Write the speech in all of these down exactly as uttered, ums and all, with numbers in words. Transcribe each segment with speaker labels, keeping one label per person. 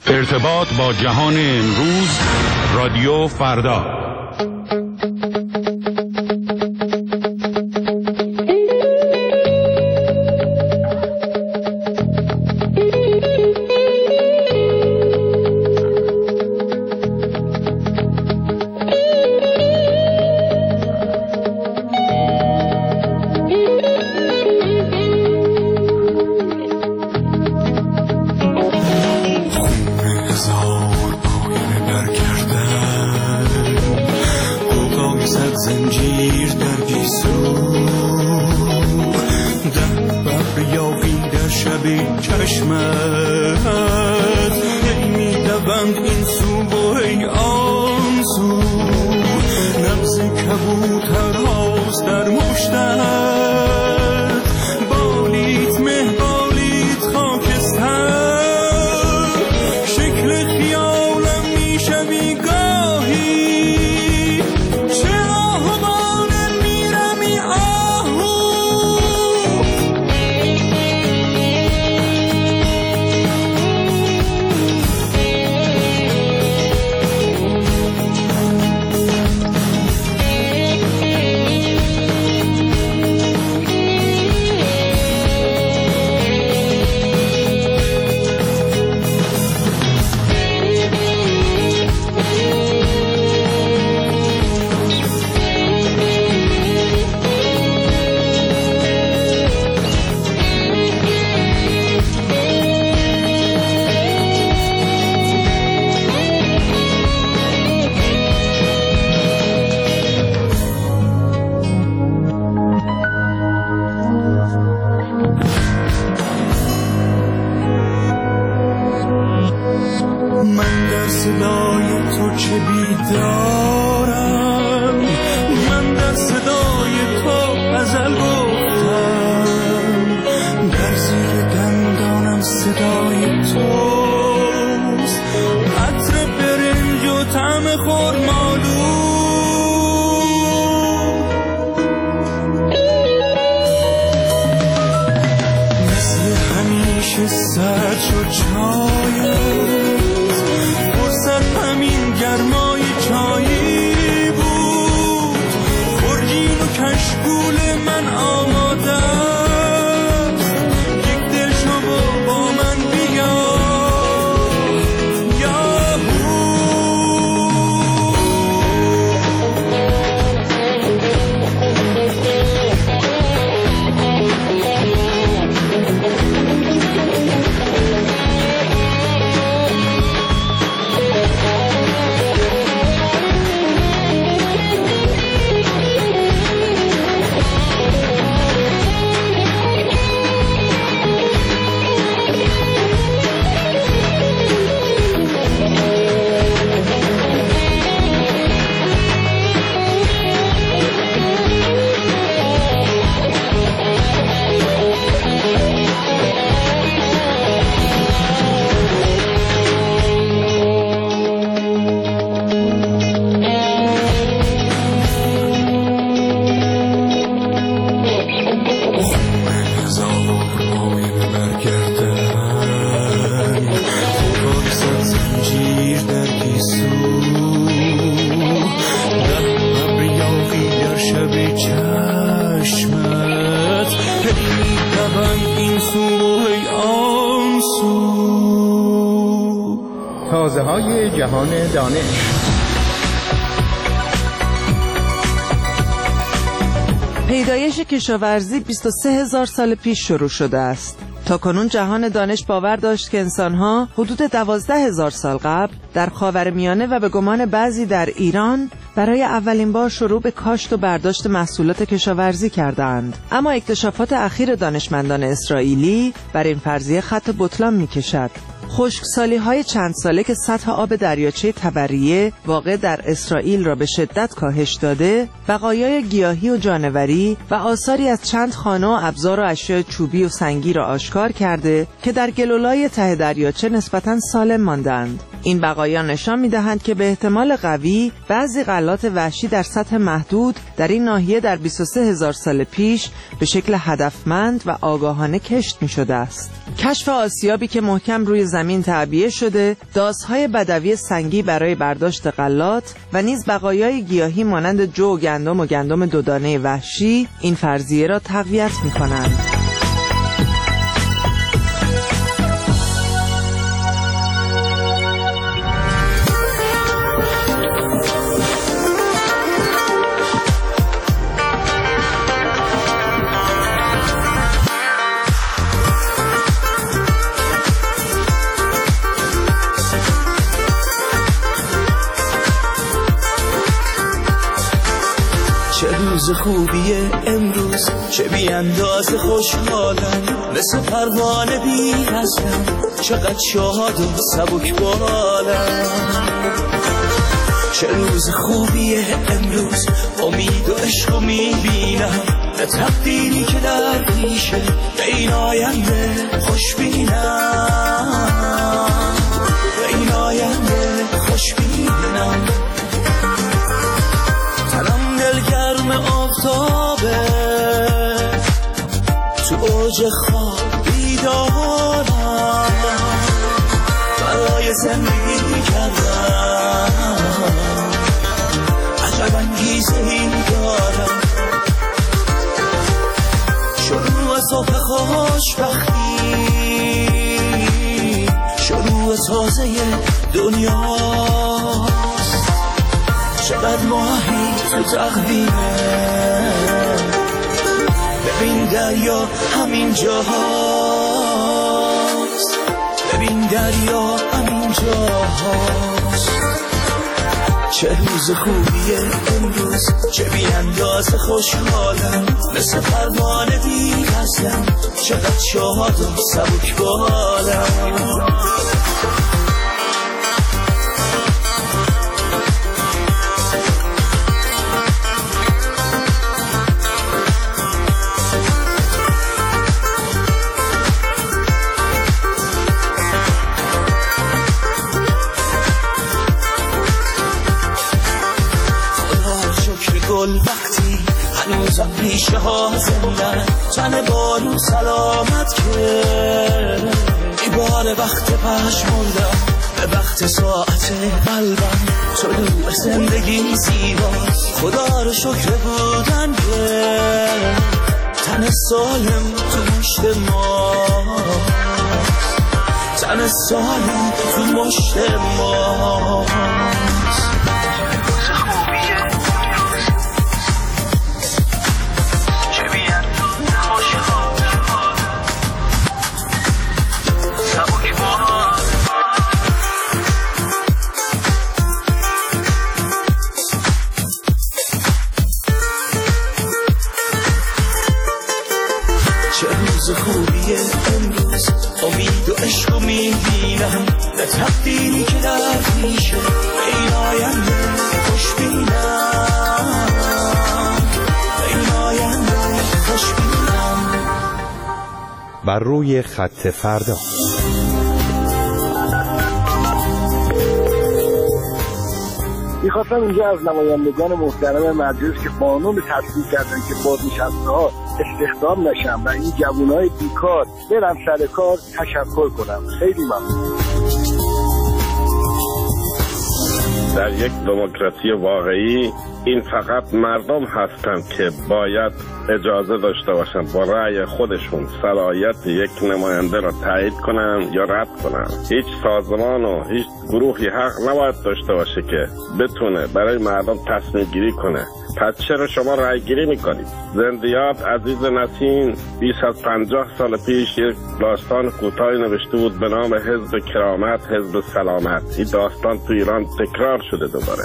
Speaker 1: ارتباط با جهان امروز، رادیو فردا.
Speaker 2: زنجیر در گیسو ده بر یاقی در شب چشمت هی می دوند این سو و هی آن سو نبض کبوترهاست در مشتت بالیت مه بالیت خاکستر شکل خیالم می شوی گاهی صدای تو چه بیدارم من در صدای تو ازل گفتم در زیر دندانم صدای توست عطر برنج و طعم خرمالو مثل همیشه سرد شد چایم همین گرمای چایی بود خورجین و کشکول من آماده است یک دل شو با من بیا یاهو
Speaker 3: تازه های جهان دانش.
Speaker 4: پیدایش کشاورزی بیست و سه هزار سال پیش شروع شده است. تاکنون جهان دانش باور داشت که انسان‌ها حدود دوازده هزار سال قبل در خاورمیانه و به گمان بعضی در ایران برای اولین بار شروع به کاشت و برداشت محصولات کشاورزی کردند. اما اکتشافات اخیر دانشمندان اسرائیلی بر این فرضیه خط بطلان می‌کشد. خشکسالی‌های چند ساله که سطح آب دریاچه تبریه واقع در اسرائیل را به شدت کاهش داده، بقایای گیاهی و جانوری و آثاری از چند خانه و ابزار و اشیاء چوبی و سنگی را آشکار کرده که در گلولای ته دریاچه نسبتاً سالم ماندند. این بقایا نشان می‌دهند که به احتمال قوی بعضی غلات وحشی در سطح محدود در این ناحیه در بیست و سه هزار سال پیش به شکل هدفمند و آگاهانه کشت می‌شده است. کشف آسیابی که محکم روی زمین تعبیه شده، داسهای بدوی سنگی برای برداشت غلات و نیز بقایای گیاهی مانند جو و گندم و گندم دودانه وحشی این فرضیه را تقویت می‌کنند.
Speaker 2: روز خوبیه امروز، چه بی اندازه خوشحالم، مثل پروانه بی هستم، چقدر شاد و سبک بالم. چه روز خوبیه امروز، امید و عشق رو میبینم، به تقدیری که در پیشه، به این آینده خوش بینم، به این آینده خوش بینم. تنم دلگرم آفتابه، تو اوج خواب بیدارم، برای زندگی کردم عجب انگیزه این دارم. شروع صبح خوشبختی، شروع تازه دنیاست، چقدر ماهی تو تقویمه، ببین دریا همین جاهاست، ببین دریا همین جاهاست. چه روز خوبیه امروز، چه بی اندازه خوشحالم، مثل پروانه بی هستم، چقدر شاد و سبک بالم. گل وقتی هنوزم ریشه ها زندن، تن بارون سلامت کرد، ای بار وقت پشمردم، به وقت ساعت قلبم، طلوع زندگی زیباست، خدا رو شکر بودن کرد، تن سالم تو مشت ماست، تن سالم تو مشت ماست. چه روز خوبیه امروز، امید و عشق رو میبینم، به تقدیری که در پیشه، به این آینده خوش بینم، به این آینده خوش بینم.
Speaker 5: بر روی خط فردا.
Speaker 3: میخواستم اینجا از نمایندگان محترم مجلس که قانون تصویب کردن که بازنشسته‌ها استخدام نشن و این جوانای بیکار برن سر کار تشکر کنم. خیلی ممنون.
Speaker 6: در یک دموکراسی واقعی این فقط مردم هستند که باید اجازه داشته باشند با رأی خودشون صلاحیت یک نماینده را تایید کنند یا رد کنند. هیچ سازمان و هیچ گروهی حق نباید داشته باشه که بتونه برای مردم تصمیم گیری کنه. پس چرا شما رأی گیری میکنید؟ زندیات عزیز نسیم بیش از پنجاه سال پیش یک داستان کوتاهی نوشته بود به نام حزب کرامت، حزب سلامت. این داستان تو ایران تکرار شده دوباره.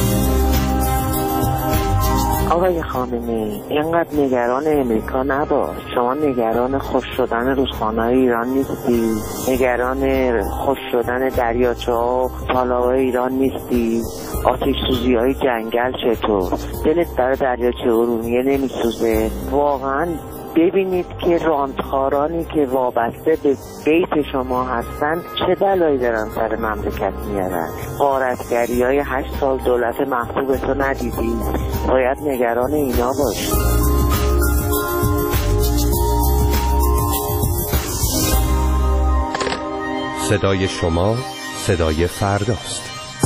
Speaker 7: آقای خامنه‌ای، اینقدر نگران امریکا نباش. شما نگران خوش شدن رودخانه‌های ایران نیستی، نگران خوش شدن دریاچه‌ها و تالاب‌های ایران نیستی. آتش سوزی‌های جنگل چطور؟ دلت برای دریاچه ارومیه نمیسوزه؟ واقعاً ببینید که رانتخارانی که وابسته به بیت شما هستن چه بلایی دارن سر مملکت میارن. غارتگری های هشت سال دولت محبوبتو ندیدی؟ باید نگران اینا باشی.
Speaker 5: صدای شما صدای فرداست.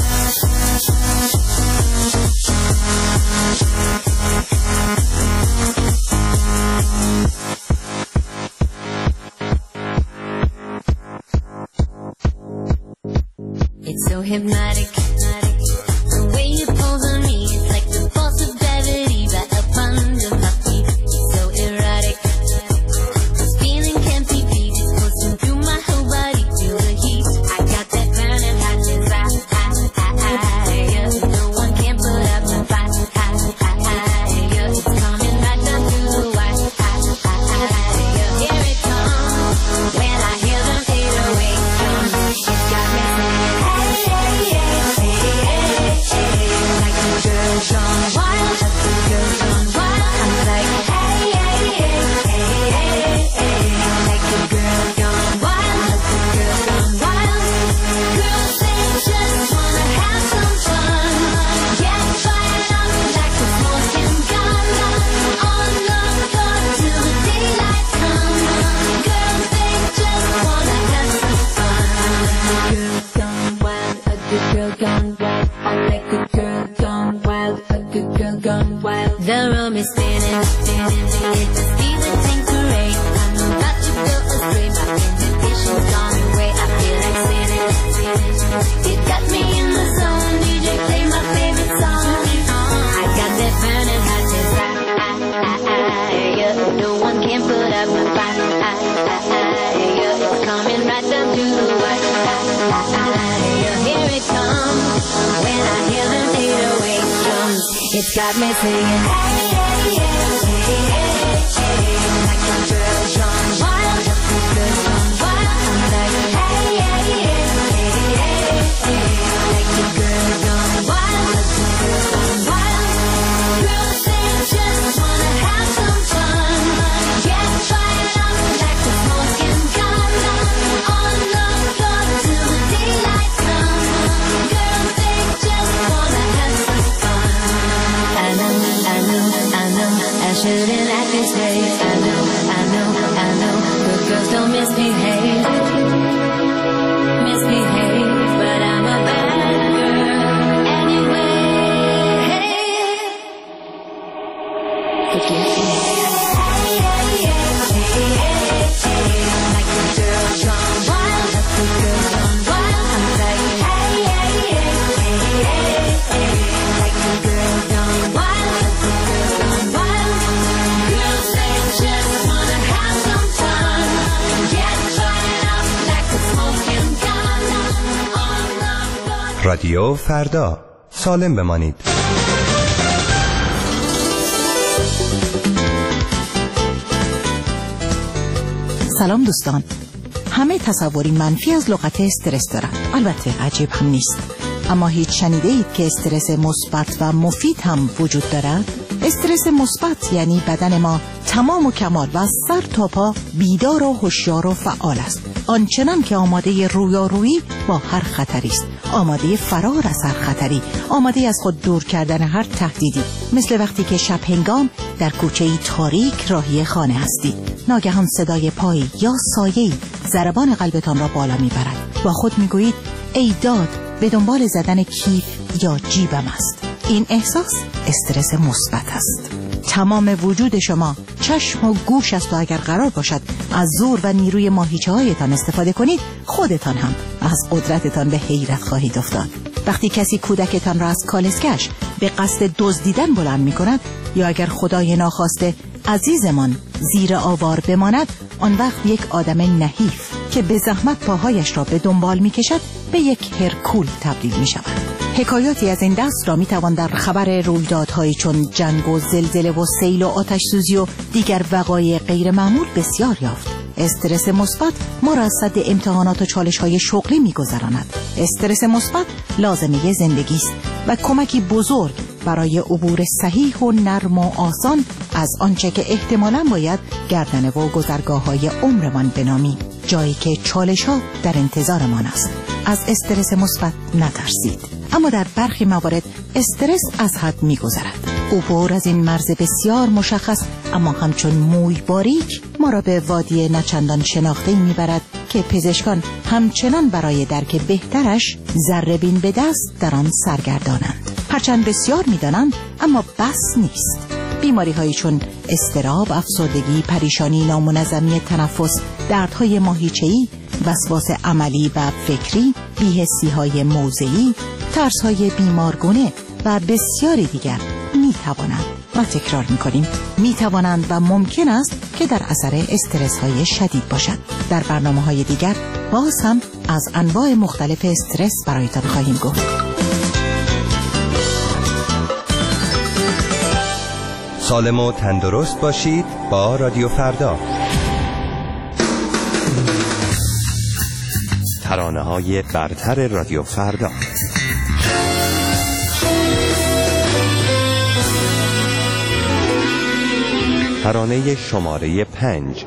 Speaker 8: It's so hypnotic, the way you pose on me. It's like the force of gravity right up under my feet. It's so erotic, this feeling can't be beat. It's coursing through my whole body, feel the heat. I got that burning hot desire. No one can put up my fire. It's coming right down through the wire. Here it comes, when I hear them fade away. It's got me singing, hey, hey, hey, hey, hey, hey. Like the girl gone wild, like the girl gone wild. I'm like, hey, hey, hey, hey, hey, hey. Like the girl gone wild, like the girl gone wild. Girls, they just wanna have some fun. Get fired up like a smoking gun. On the floor till the daylight comes. Girls, they just wanna have some fun. Girl gone wild, a good girl gone wild. I like a girl gone wild, a good girl gone wild. The room is spinning, spinning, spinning. The feeling seems to rain. I'm about to go astray. My inhibition's gone away. I feel like spinning, spinning. You got me in the zone. D J, play my favorite song. I got that burning hot desire. No one can put up my fire. It's coming right down to the wire. Here it comes, when I hear them fade away drums. It's got me singing, hey, hey, hey, hey, hey, hey. Like the girl gone wild, like the girl gone wild. I'm like, hey, hey, hey, hey, hey, hey. Like the girl gone wild, like the girl gone wild. Girls, they just wanna have some fun. Get fired up like a smoking gun. On the floor till the daylight comes. Girls, they just wanna have some fun. I know, I know, I know, I shouldn't act this way. I know, I know, I know, good girls don't misbehave, misbehave, but I'm a bad girl anyway. Forgive me. Hey, hey, hey, hey, hey, hey. Like the girl gone wild, like the girl gone wild. I'm like, hey, hey, hey, hey, hey, hey. Like the girl gone wild, like the girl gone wild. Girls, they just wanna have some fun. Get fired up like a smoking gun. On the floor.
Speaker 5: رادیو فردا، سالم بمانید.
Speaker 9: سلام دوستان. همه تصوری منفی از لغت استرس دارن. البته عجیب هم نیست. اما هیچ شنیده اید که استرس مثبت و مفید هم وجود دارد؟ استرس مثبت یعنی بدن ما تمام و کمال و از سر تا پا بیدار و هوشیار و فعال است. آنچنان که آماده رویارویی با هر خطری است، آماده فرار از هر خطری، آماده از خود دور کردن هر تهدیدی. مثل وقتی که شب هنگام در کوچه‌ای تاریک راهی خانه هستید، ناگهان صدای پایی یا سایه‌ای ضربان قلبتان را بالا میبرد. با خود میگویید ای داد، به دنبال زدن کیف یا جیبم است. این احساس استرس مثبت است. تمام وجود شما چشم و گوش است و اگر قرار باشد از زور و نیروی ماهیچه هایتان استفاده کنید، خودتان هم از قدرتتان به حیرت خواهید افتاد. وقتی کسی کودکتان را از کالسکش به قصد دزدیدن بلند می کند، یا اگر خدای ناخواسته عزیزمان زیر آوار بماند، آن وقت یک آدم نحیف که به زحمت پاهایش را به دنبال می کشد به یک هرکول تبدیل می شود. حکایاتی از این دست را می توان در خبر رویدادهایی چون جنگ و زلزله و سیل و آتش سوزی و دیگر وقایع غیر معمول بسیار یافت. استرس مثبت ما را از سد امتحانات و چالش‌های شغلی می‌گذراند. استرس مثبت لازمه زندگی است و کمکی بزرگ برای عبور صحیح و نرم و آسان از آنچه که احتمالاً باید گردنه و گذرگاه‌های عمرمان بنامیم، جایی که چالش‌ها در انتظارمان است. از استرس مثبت نترسید، اما در برخی موارد استرس از حد می‌گذرد. عبور از این مرز بسیار مشخص اما همچون موی باریک ما را به وادی نچندان شناخته‌ای می‌برد که پزشکان همچنان برای درک بهترش ذره بین به دست در آن سرگردانند. هرچند بسیار می‌دانند اما بس نیست. بیماری‌هایی چون اضطراب، افسردگی، پریشانی، نامنظمی تنفس، دردهای ماهیچه‌ای، وسواس عملی و فکری، بی‌حسی‌های موضعی، ترس‌های بیمارگونه و بسیاری دیگر می‌توانند و تکرار می‌کنیم می‌توانند و ممکن است که در اثر استرس‌های شدید باشد. در برنامه‌های دیگر باز هم از انواع مختلف استرس برایتان خواهیم گفت.
Speaker 5: سالم و تندرست باشید با رادیو فردا. ترانه‌های برتر رادیو فردا. ترانه شماره پنج.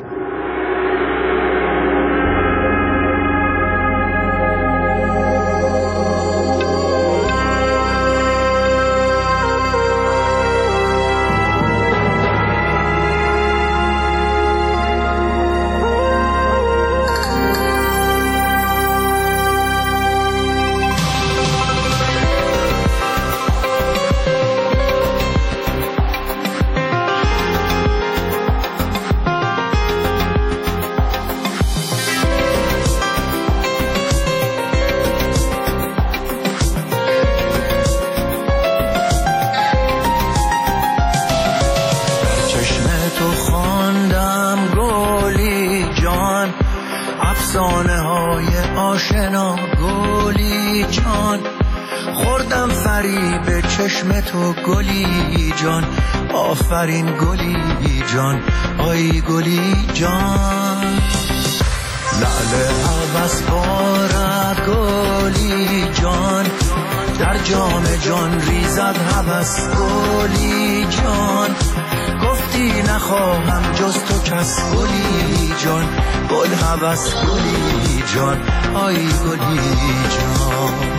Speaker 10: افسانه های آشنا گلی جان، خوردم فریب چشم تو گلی جان، آفرین گلی جان، آی گلی جان. لعل هوس بارد گلی جان، در جام جان ریزد هوس گلی جان، گفتی نخواهم جز تو کس گلی جان، گل هوس گلی جان، آی گلی جان.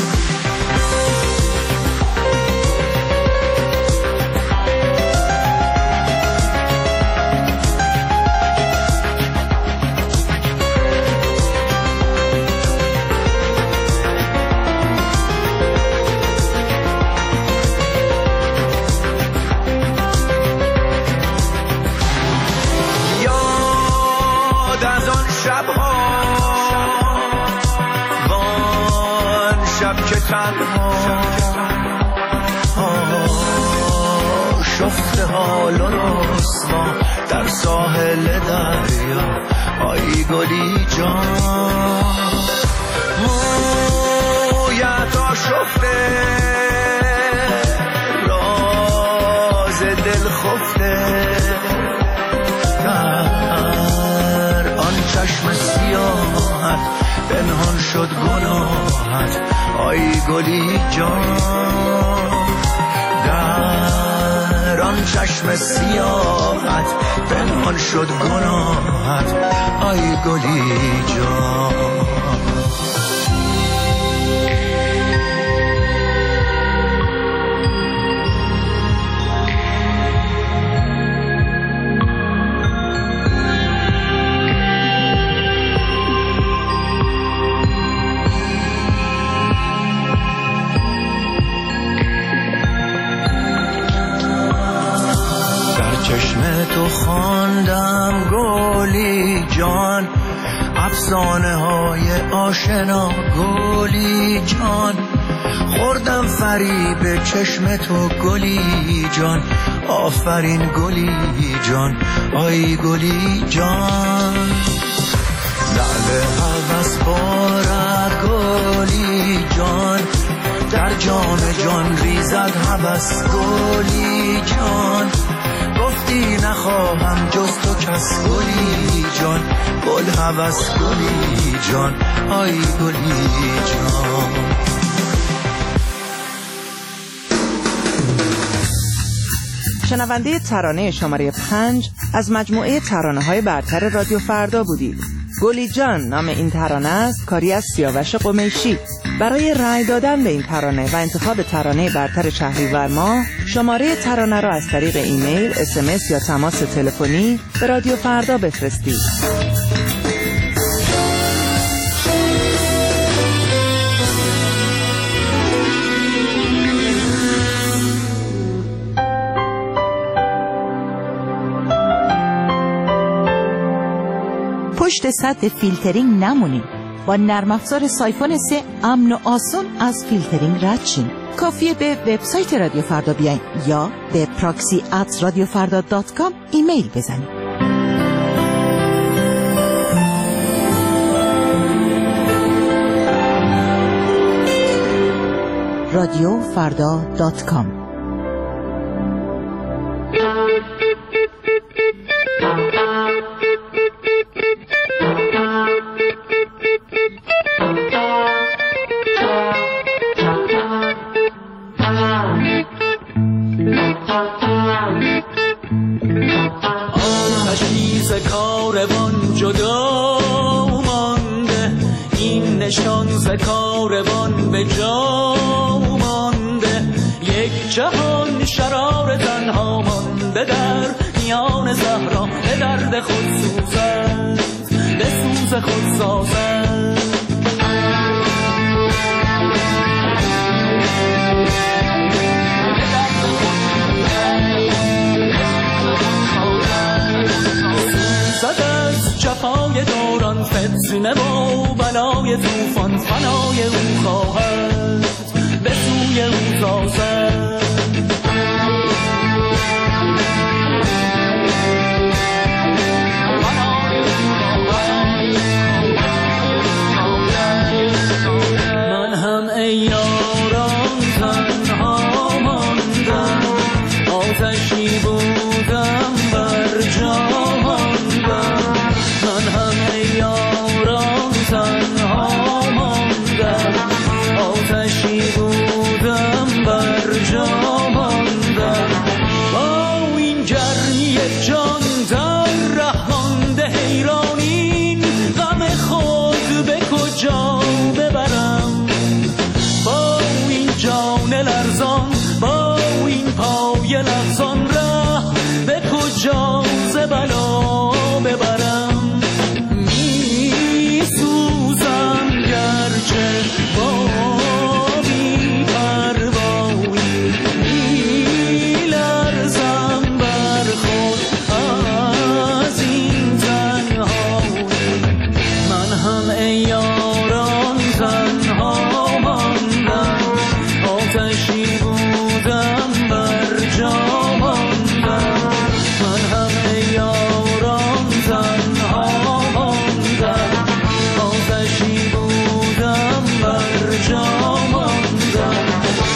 Speaker 10: شفت حال و رسوا در ساحل دریا، آی گلی جان. مویت آشفته راز دل خفته، در آن چشم سیاحت پنهان شد گناهت، آی گلی جان. در آن چشم سیاحت پنهان شد گناهت، آی گلی جان. چشم تو خواندم گلی جان، افسانه های آشنا گلی جان، خوردم فریب چشم تو گلی جان، آفرین گلی جان، آی گلی جان. لعل هوس بارد گلی جان، در جام جان ریزد هوس گلی جان، گفتی نخواهم جز تو کس گلی جان، گل هوس گلی جان، آی گلی جان.
Speaker 4: شنونده ترانه شماره پنج از مجموعه ترانه های برتر رادیو فردا بودید. گلی جان نام این ترانه است، کاری از سیاوش قمیشی. برای رأی دادن به این ترانه و انتخاب ترانه برتر شهریور ماه، شماره ترانه را از طریق ایمیل، اس ام اس یا تماس تلفنی به رادیو فردا بفرستید.
Speaker 9: پشت سد فیلترینگ نمونین. با نرم افزار سایفون سه امن و آسان از فیلترینگ رد شین. کافیه به وبسایت رادیو فردا بیاین یا به پراکسی ات رادیو فردا دات کام ایمیل بزنید. رادیو فردا دات کام.
Speaker 2: آتشیز کاروان جدا مانده، این نشان ز کاروان به جا مانده. یک جهان شرار تنها مانده در میان صحرا، به درد خود سوزند، به سوز خود سازند. سوزد از جفای دوران، فتنه و بلای طوفان، فنای او خواهد به سوی او سازد. من هم ای یاران تنها ماندم، آتشی بودم بر جا ماندم. من هم ای یاران تنها ماندم، آتشی بودم بر جا ماندم. با این گرمی جان در ره مانده حیران، این غم خود به کجا ببرم؟ با این جان لرزان، با این پای لرزان، ره به کجا ز بلا ببرم؟ می سوزم گرچه با بی پروایی، می لرزم بر خود از این تنهایی. من هم ای یاران تنها ماندم، آتشی بودم بر جا ماندم. من هم ای یاران تنها ماندم، آتشی بودم بر جا ماندم.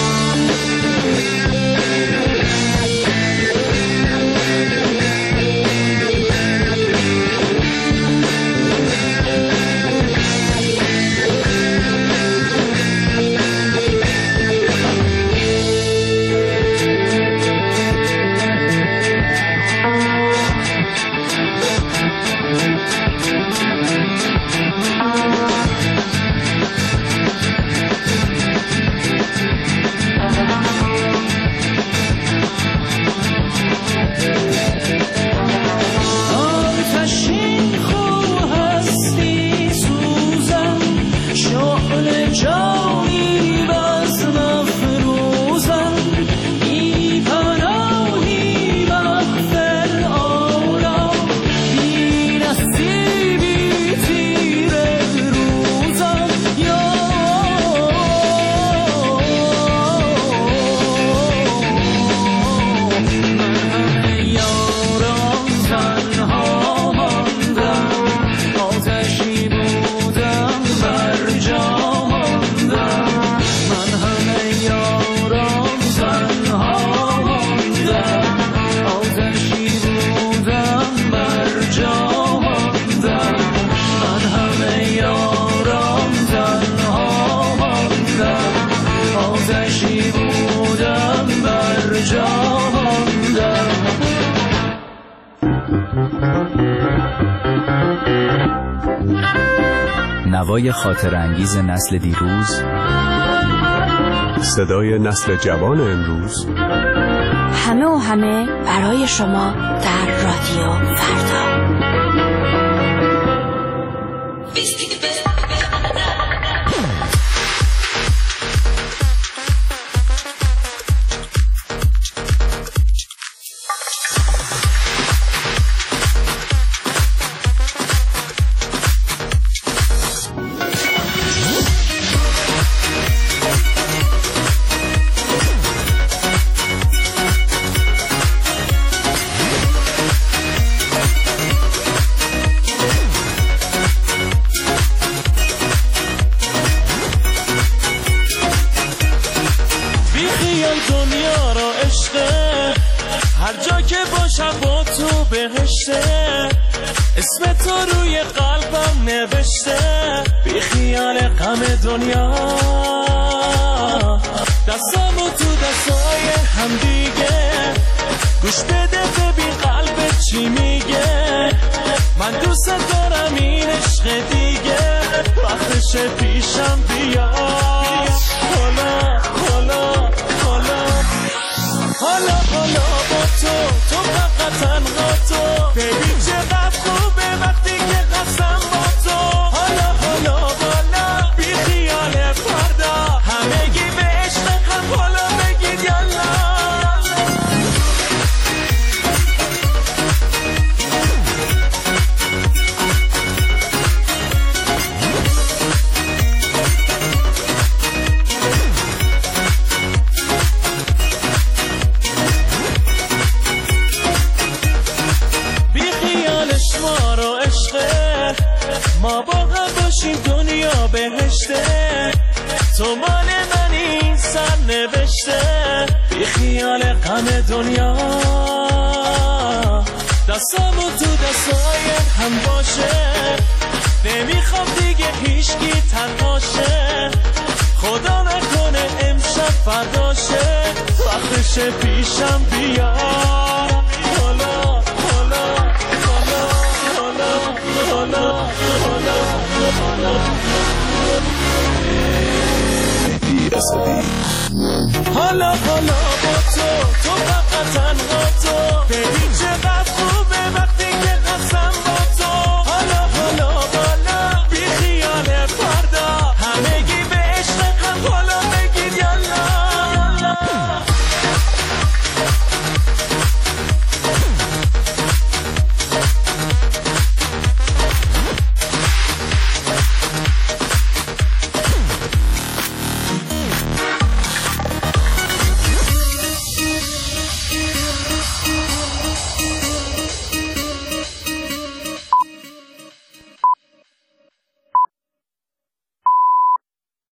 Speaker 2: آتشین خو هستی سوزم، شعله جانی بز مفروزم. بی پناهی مغفر آلا، بی نصیبی تیر روزم. یا من ای یاران تنها ماندم، آتشی بودم بر جا ماندم. من هم ای یاران تنها ماندم، آتشی بودم بر جا ماندم. من هم ای یاران تنها ماندم، آتشی بودم بر جا ماندم.
Speaker 11: نوای خاطر انگیز نسل دیروز،
Speaker 12: صدای نسل جوان امروز،
Speaker 13: همه و همه برای شما در رادیو فردا.
Speaker 2: هر جا که باشم با تو بهشته، اسم تو روی قلبم نوشته. بی خیال غم دنیا، دستامو تو دستای هم دیگه. گوش بده ببین قلبت چی میگه. من دوست دارم این عشق دیگه، وقتش پیشم بیا. حالا حالا حالا حالا حالا با تو، تو فقط تنها تو. ببین چقدر خوبه وقتی که قسم با تو. حالا حالا حالا بی خیال فردا، همگی به عشق هم حالا بگید یالا. ما با هم باشیم دنیا بهشته، تو مال منی سر نوشته. بی خیال غم دنیا، دستامو تو دستای هم باشه. نمیخوام دیگه هیچکی تنهاشه، خدا نکنه امشب فرداشه. وقتش پیشم بیا. حالا حالا حالا حالا حالا حالا حالا با تو، تو فقط تنها